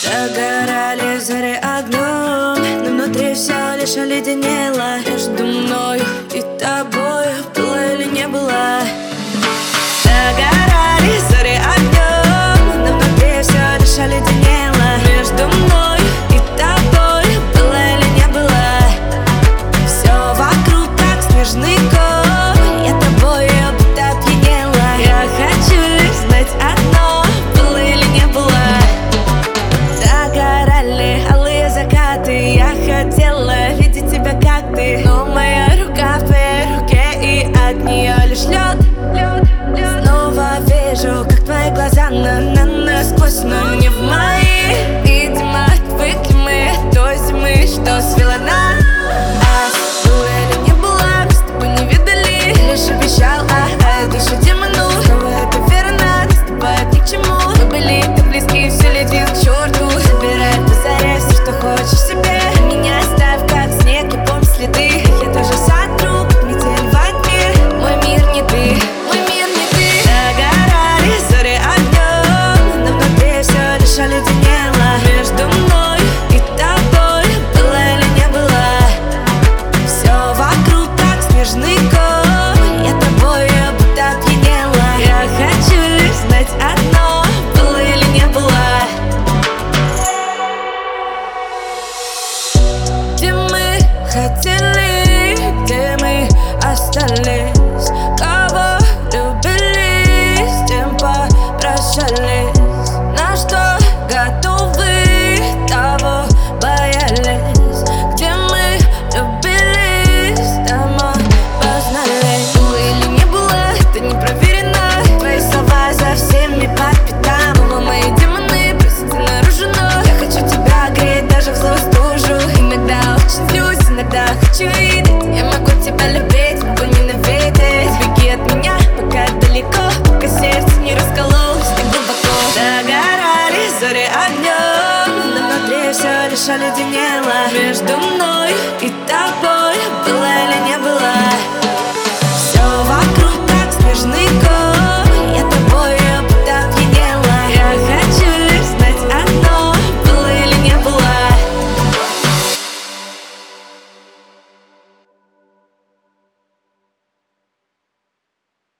Догорали зори огнем, но внутри все лишь оледенело. Между мною и тобою было или не было. Догорали зори огнем, но внутри все лишь оледенело. Между мной и тобой было или не было. Все вокруг как снежный ком, я тобою будто опьянела. Я хочу лишь знать одно, было или не было. Догорали алые закаты, я хотела видеть тебя как ты, но моя рука в твоей руке, и от нее лишь лед. Снова вижу, как твои глаза насквозь, но не в мои. Видимо, отвыкли мы той зимы, что свела нас. Было или не было, мы с тобой не видали. Лишь обещал, душу демону. Снова это верно, с тобой это ни к чему. Мы были так близки, все летит к черту. Забирай позарез все, что хочешь себе. Меня оставь как снег, я помню следы. Я тоже сотру, как метель во тьме. Мой мир не ты, мой мир не ты. Догорали зори огнем, но внутри все лишь оледенело. Между мной и тобой было или не было. Все вокруг как снежный ком, я тобою будто опьянела. Я хочу лишь знать одно, было или не было. Где мы хотели, где мы остались, кого любили, с тем попрощались. На что готовы, того боялись. Где мы любились, там опознались. Было или не было, это не проверено. Твои слова за всеми по пятам. Оба мои демоны просятся наружу, но я хочу тебя греть даже в злую стужу. Иногда очень злюсь, иногда хочу видеть. Я могу тебя любить, могу ненавидеть. Беги от меня, пока далеко, пока сердце не раскололось так глубоко. Догорали зори огнем, но внутри все лишь оледенело. Между мной